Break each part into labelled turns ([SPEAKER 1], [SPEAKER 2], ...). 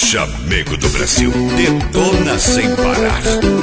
[SPEAKER 1] Chamego do Brasil, detona sem parar.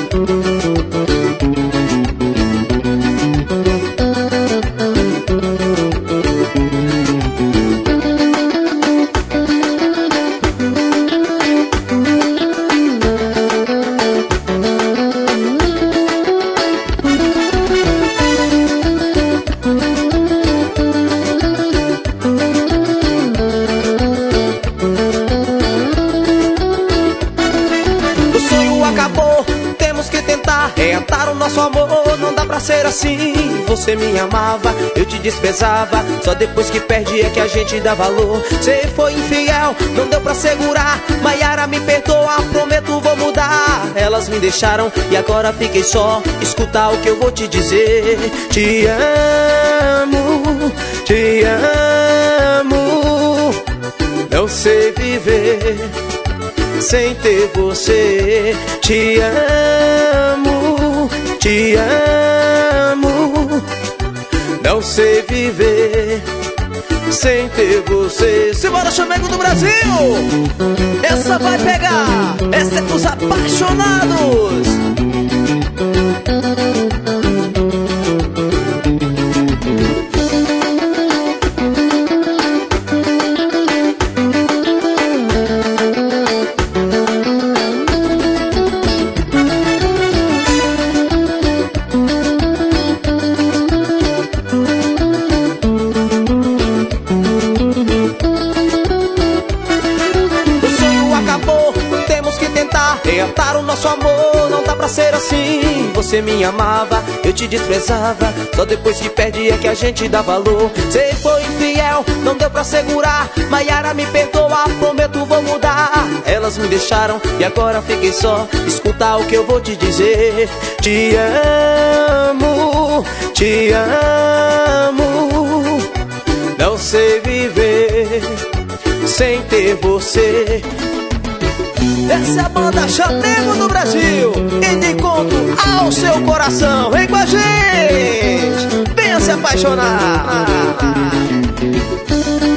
[SPEAKER 2] Ser assim, você me amava, eu te desprezava. Só depois que perde é que a gente dá valor. Você foi infiel, não deu pra segurar. Maiara, me perdoa, prometo vou mudar. Elas me deixaram e agora fiquei só. Escuta o que eu vou te dizer. Te amo, te amo. Não sei viver sem ter você. Te amo, te amo. Não sei viver sem ter você. Simbora, Chamego do Brasil! Essa vai pegar! Essa é dos apaixonados! Reatar o nosso amor, não dá pra ser assim. Você me amava, eu te desprezava. Só depois que perde é que a gente dá valor. Você foi infiel, não deu pra segurar. Maiara, me perdoa, prometo vou mudar. Elas me deixaram e agora fiquei só. Escuta o que eu vou te dizer. Te amo, te amo. Não sei viver sem ter você. Essa é a banda Chamego do Brasil, e de encontro ao seu coração. Vem com a gente, venha se apaixonar.